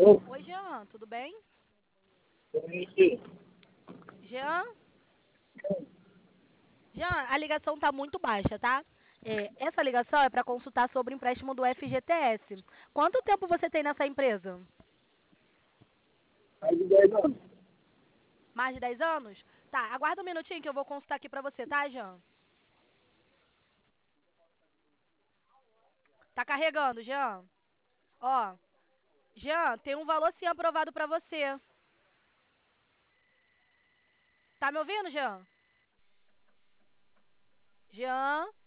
Oi, Jean, tudo bem? Oi. Jean? Jean, a ligação tá muito baixa, tá? Essa ligação é para consultar sobre o empréstimo do FGTS. Quanto tempo você tem nessa empresa? Mais de 10 anos. Mais de 10 anos? Tá, aguarda um minutinho que eu vou consultar aqui para você, tá, Jean? Tá carregando, Jean? Ó, Jean, tem um valor sim aprovado para você. Tá me ouvindo, Jean? Jean?